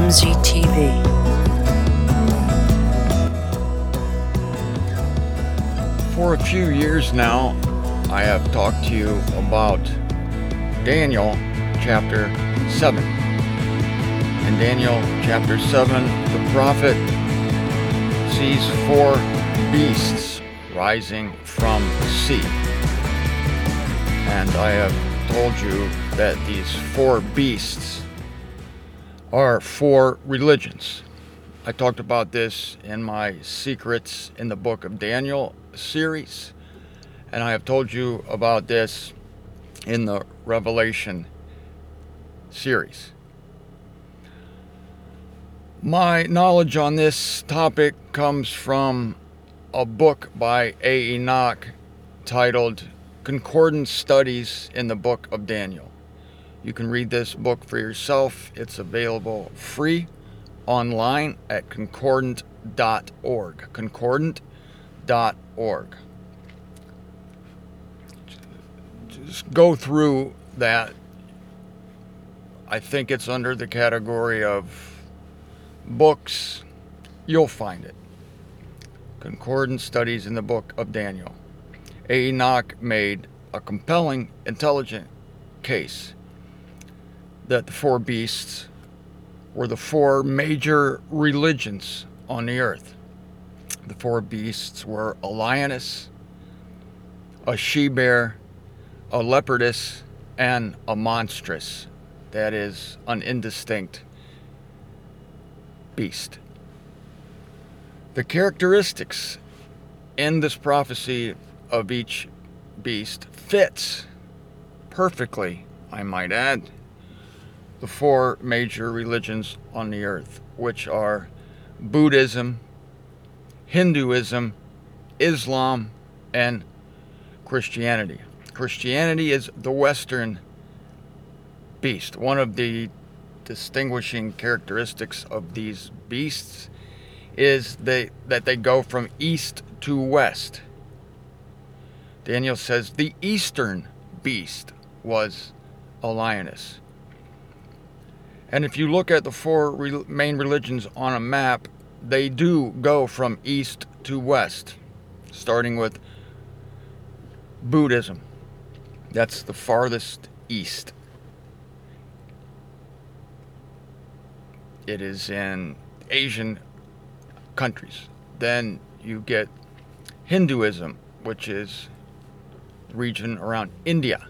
MZTV. For a few years now, I have talked to you about Daniel chapter 7. In Daniel chapter 7, the prophet sees 4 beasts rising from the sea. And I have told you that these 4 beasts are 4 religions. I talked about this in my Secrets in the Book of Daniel series, and I have told you about this in the Revelation series. My knowledge on this topic comes from a book by A. Enoch titled Concordance Studies in the Book of Daniel. You can read this book for yourself. It's available free online at concordant.org. Concordant.org. Just go through that. I think it's under the category of books. You'll find it. Concordant Studies in the Book of Daniel. A. Enoch made a compelling, intelligent case that the 4 beasts were the 4 major religions on the earth. The 4 beasts were a lioness, a she-bear, a leopardess, and a monstrous, that is, an indistinct beast. The characteristics in this prophecy of each beast fits perfectly, I might add, the 4 major religions on the earth, which are Buddhism, Hinduism, Islam, and Christianity. Christianity is the Western beast. One of the distinguishing characteristics of these beasts is that they go from east to west. Daniel says the eastern beast was a lioness. And if you look at the 4 main religions on a map, they do go from east to west, starting with Buddhism. That's the farthest east. It is in Asian countries. Then you get Hinduism, which is the region around India.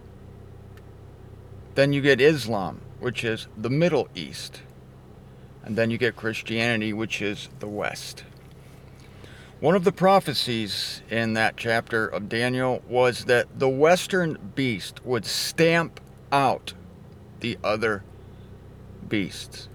Then you get Islam, which is the Middle East. And then you get Christianity, which is the West. One of the prophecies in that chapter of Daniel was that the Western beast would stamp out the other beasts.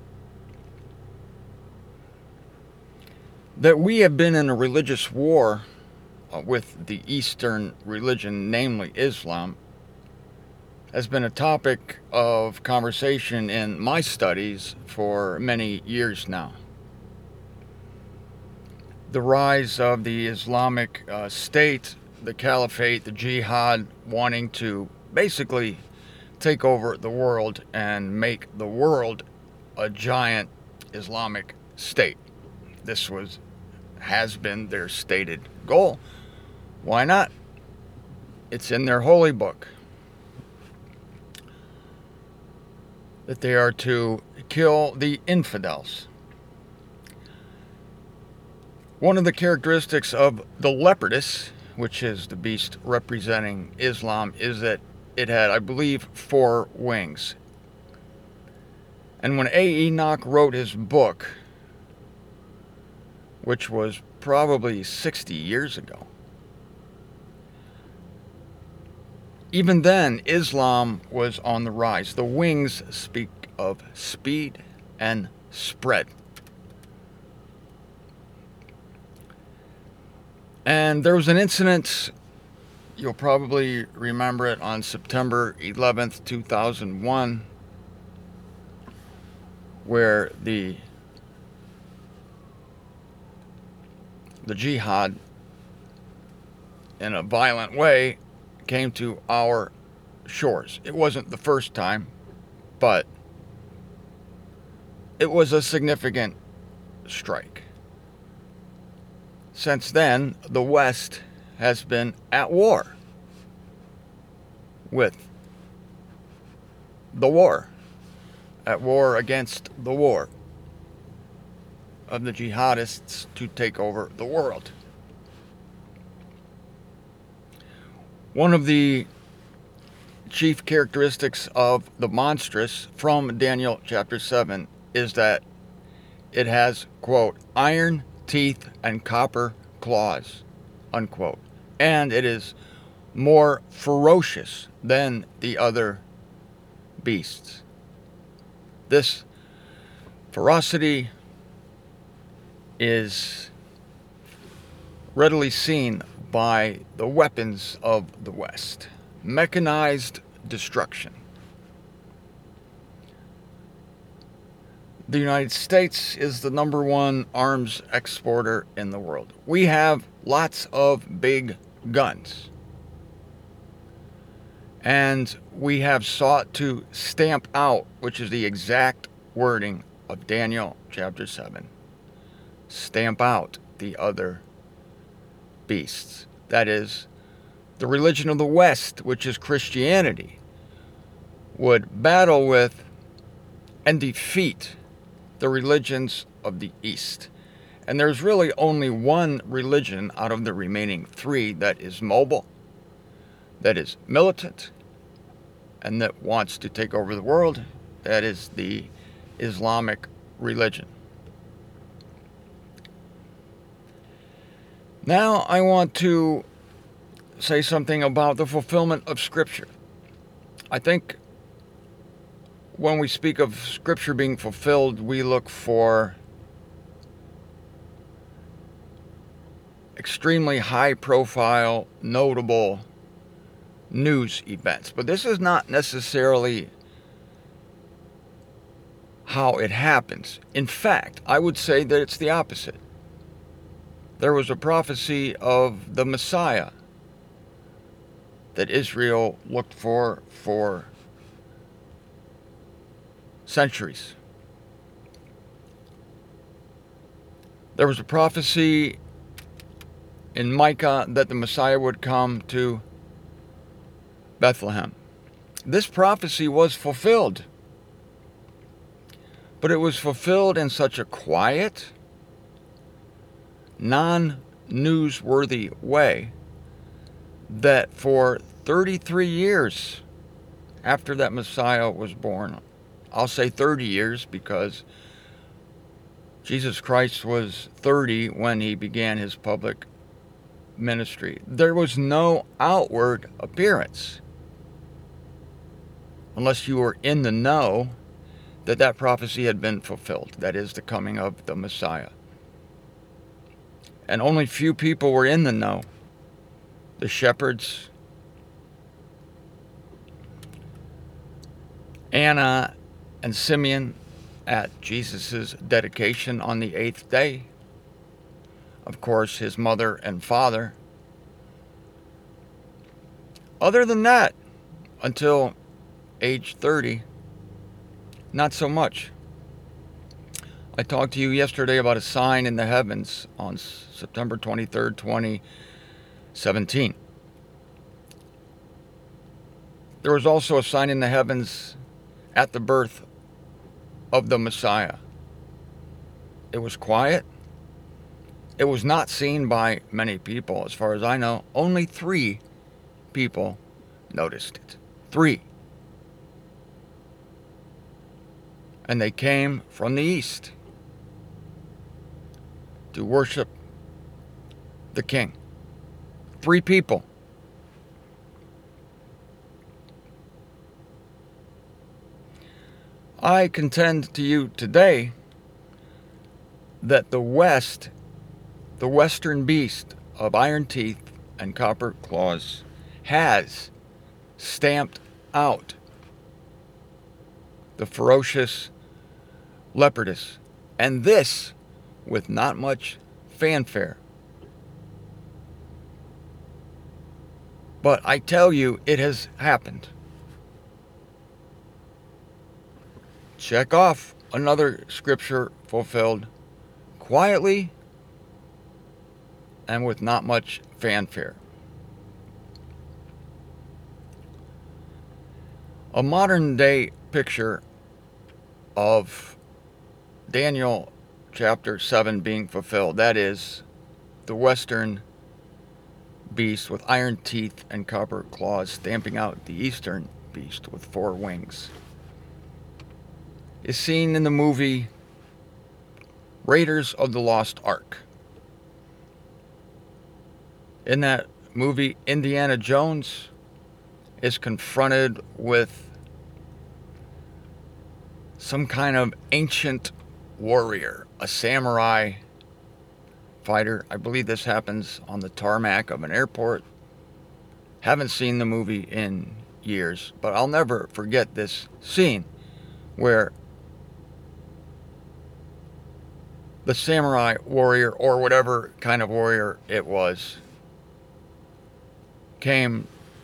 That we have been in a religious war with the Eastern religion, namely Islam, has been a topic of conversation in my studies for many years now. The rise of the Islamic State, the Caliphate, the Jihad, wanting to basically take over the world and make the world a giant Islamic state. This has been their stated goal. Why not? It's in their holy book that they are to kill the infidels. One of the characteristics of the leopardess, which is the beast representing Islam, is that it had, I believe, 4 wings. And when A. Enoch wrote his book, which was probably 60 years ago, even then, Islam was on the rise. The wings speak of speed and spread. And there was an incident, you'll probably remember it, on September 11th, 2001, where the jihad, in a violent way, came to our shores. It wasn't the first time, but it was a significant strike. Since then, the West has been at war with the war, at war against the war of the jihadists to take over the world. One of the chief characteristics of the monstrous from Daniel chapter 7 is that it has, quote, iron teeth and copper claws, unquote, and it is more ferocious than the other beasts. This ferocity is readily seen by the weapons of the West. Mechanized destruction. The United States is the #1 arms exporter in the world. We have lots of big guns. And we have sought to stamp out, which is the exact wording of Daniel chapter 7, stamp out the other beasts. That is, the religion of the West, which is Christianity, would battle with and defeat the religions of the East. And there's really only one religion out of the remaining 3 that is mobile, that is militant, and that wants to take over the world. That is the Islamic religion. Now I want to say something about the fulfillment of Scripture. I think when we speak of Scripture being fulfilled, we look for extremely high-profile, notable news events. But this is not necessarily how it happens. In fact, I would say that it's the opposite. There was a prophecy of the Messiah that Israel looked for centuries. There was a prophecy in Micah that the Messiah would come to Bethlehem. This prophecy was fulfilled, but it was fulfilled in such a quiet, non-newsworthy way that for 33 years after that Messiah was born, I'll say 30 years because Jesus Christ was 30 when he began his public ministry, there was no outward appearance, unless you were in the know, that prophecy had been fulfilled. That is, the coming of the Messiah. And only few people were in the know. The shepherds, Anna and Simeon at Jesus' dedication on the 8th day. Of course, his mother and father. Other than that, until age 30, not so much. I talked to you yesterday about a sign in the heavens on September 23rd, 2017. There was also a sign in the heavens at the birth of the Messiah. It was quiet. It was not seen by many people. As far as I know, only 3 people noticed it. 3. And they came from the east to worship the King. 3 people. I contend to you today that the West, the Western beast of iron teeth and copper claws, has stamped out the ferocious leopardess, and this with not much fanfare. But I tell you, it has happened. Check off another scripture fulfilled quietly and with not much fanfare. A modern day picture of Daniel chapter 7 being fulfilled. That is, the western beast with iron teeth and copper claws stamping out the eastern beast with 4 wings, is seen in the movie Raiders of the Lost Ark. In that movie, Indiana Jones is confronted with some kind of ancient warrior, a samurai fighter. I believe this happens on the tarmac of an airport. Haven't seen the movie in years, but I'll never forget this scene where the samurai warrior, or whatever kind of warrior it was, came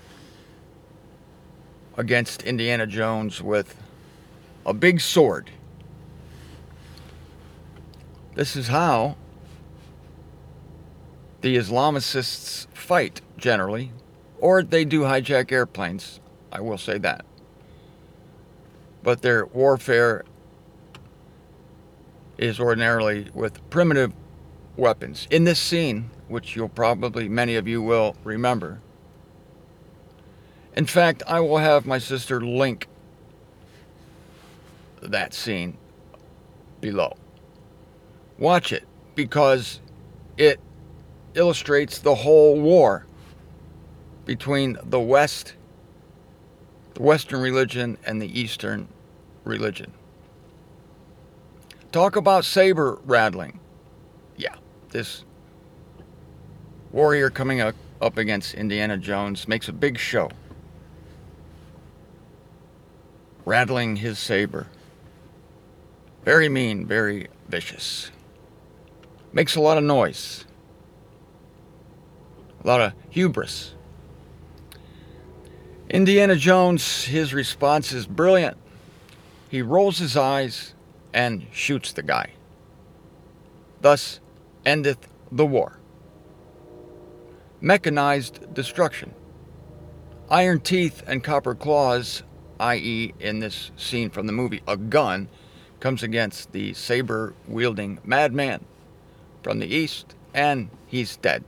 against Indiana Jones with a big sword. This is how the Islamicists fight generally, or they do hijack airplanes, I will say that. But their warfare is ordinarily with primitive weapons. In this scene, which many of you will remember. In fact, I will have my sister link that scene below. Watch it, because it illustrates the whole war between the Western religion, and the Eastern religion. Talk about saber rattling. Yeah, this warrior coming up against Indiana Jones makes a big show, rattling his saber. Very mean, very vicious. Makes a lot of noise. A lot of hubris. Indiana Jones, his response is brilliant. He rolls his eyes and shoots the guy. Thus endeth the war. Mechanized destruction. Iron teeth and copper claws, i.e., in this scene from the movie, a gun, comes against the saber-wielding madman from the east, and he's dead.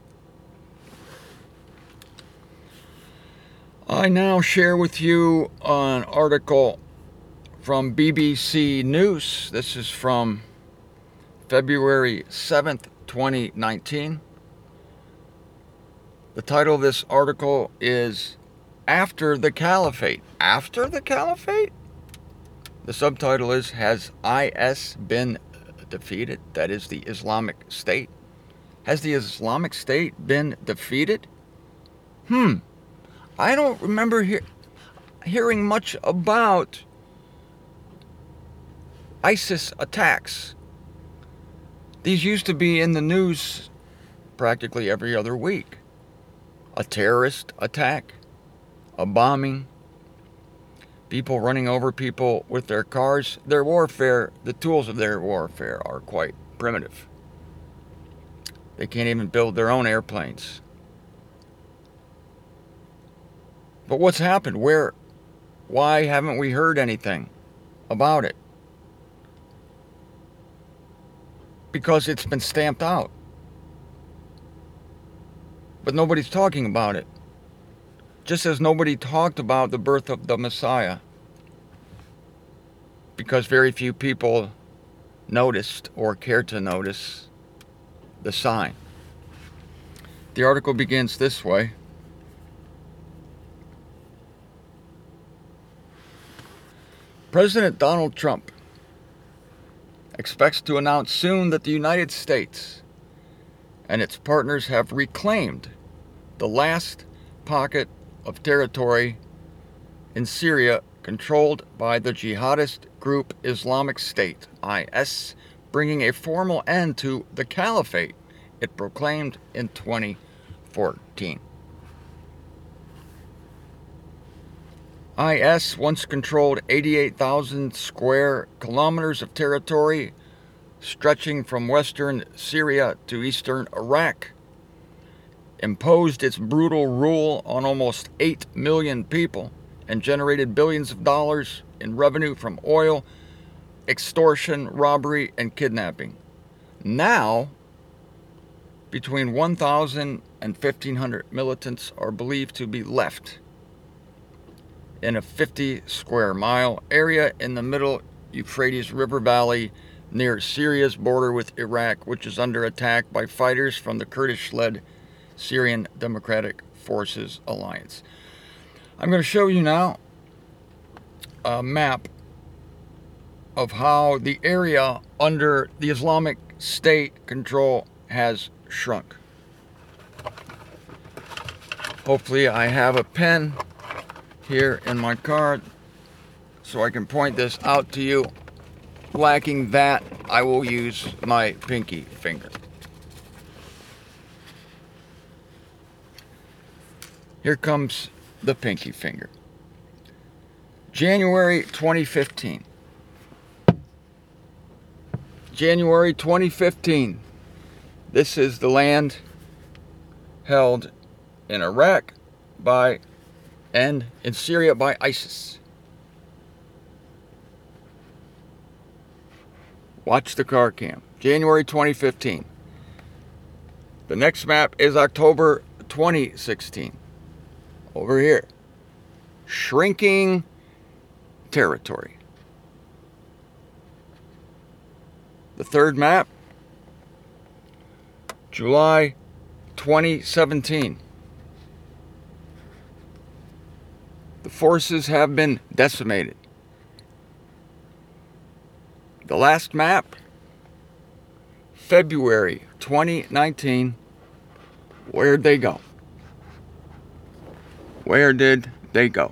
I now share with you an article from BBC News. This is from February 7th, 2019. The title of this article is After the Caliphate. After the Caliphate? The subtitle is, Has IS been defeated? That is the Islamic State. Has the Islamic State been defeated? I don't remember hearing much about ISIS attacks. These used to be in the news practically every other week. A terrorist attack, a bombing, people running over people with their cars. Their warfare, the tools of their warfare are quite primitive. They can't even build their own airplanes. But what's happened? Why haven't we heard anything about it? Because it's been stamped out. But nobody's talking about it. Just as nobody talked about the birth of the Messiah. Because very few people noticed or cared to notice the sign. The article begins this way. President Donald Trump expects to announce soon that the United States and its partners have reclaimed the last pocket of territory in Syria controlled by the jihadist group Islamic State, IS, bringing a formal end to the caliphate it proclaimed in 2014. IS once controlled 88,000 square kilometers of territory, stretching from western Syria to eastern Iraq, imposed its brutal rule on almost 8 million people, and generated billions of dollars in revenue from oil, extortion, robbery, and kidnapping. Now, between 1,000 and 1,500 militants are believed to be left in a 50 square mile area in the middle Euphrates River Valley near Syria's border with Iraq, which is under attack by fighters from the Kurdish-led Syrian Democratic Forces Alliance. I'm going to show you now a map of how the area under the Islamic State control has shrunk. Hopefully I have a pen here in my card so I can point this out to you. Lacking that, I will use my pinky finger. Here comes the pinky finger. January 2015. January 2015. This is the land held in Iraq by and in Syria by ISIS. Watch the car cam. January 2015. The next map is October 2016. Over here. Shrinking territory. The third map, July 2017. The forces have been decimated. The last map, February 2019. Where'd they go? Where did they go?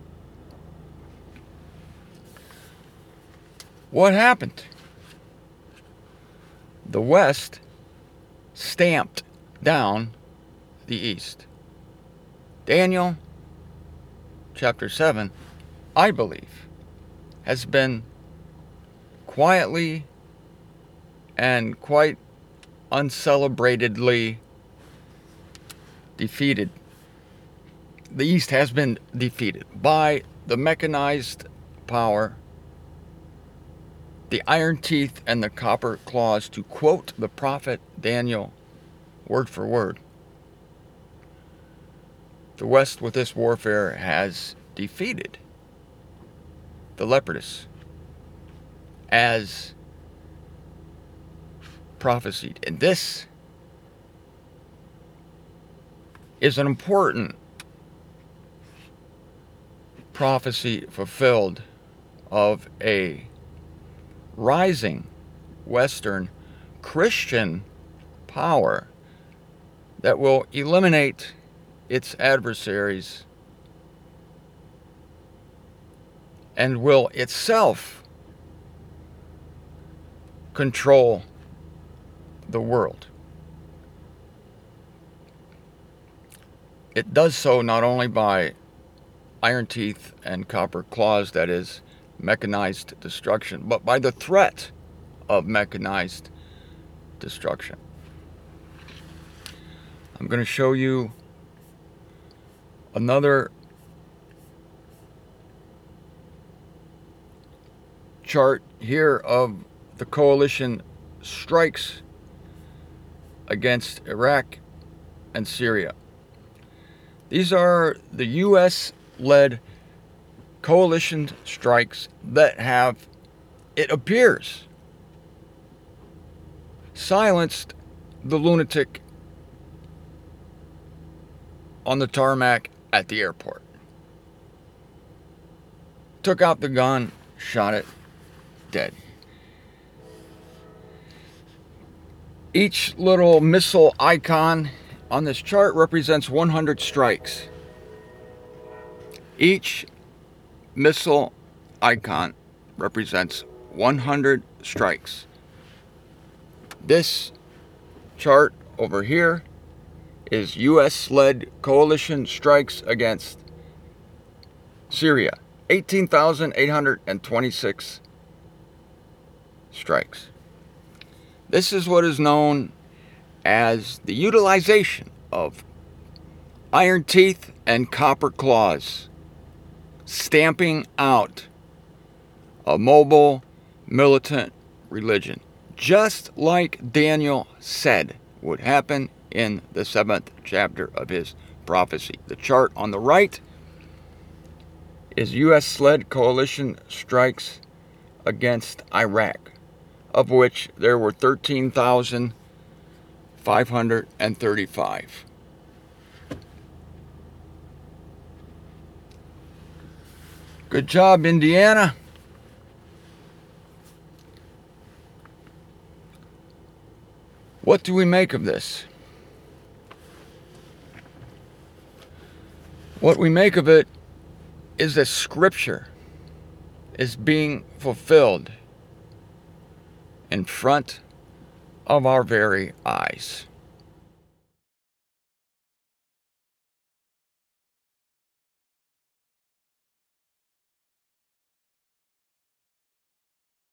What happened? The West stamped down the East. Daniel chapter 7, I believe, has been quietly and quite uncelebratedly defeated. The East has been defeated by the mechanized power, the iron teeth, and the copper claws, to quote the prophet Daniel word for word. The West, with this warfare, has defeated the Leopardus as prophesied. And this is an important prophecy fulfilled of a rising Western Christian power that will eliminate its adversaries and will itself control the world. It does so not only by iron teeth and copper claws, that is mechanized destruction, but by the threat of mechanized destruction. I'm going to show you another chart here of the coalition strikes against Iraq and Syria. These are the U.S.-led coalition strikes that have, it appears, silenced the lunatic on the tarmac at the airport. Took out the gun, shot it, dead. Each little missile icon on this chart represents 100 strikes. Each missile icon represents 100 strikes. This chart over here is U.S.-led coalition strikes against Syria, 18,826 strikes. This is what is known as the utilization of iron teeth and copper claws, stamping out a mobile militant religion, just like Daniel said would happen in the 7th chapter of his prophecy. The chart on the right is U.S.-led coalition strikes against Iraq, of which there were 13,535. Good job, Indiana. What do we make of this? What we make of it is that Scripture is being fulfilled in front of our very eyes.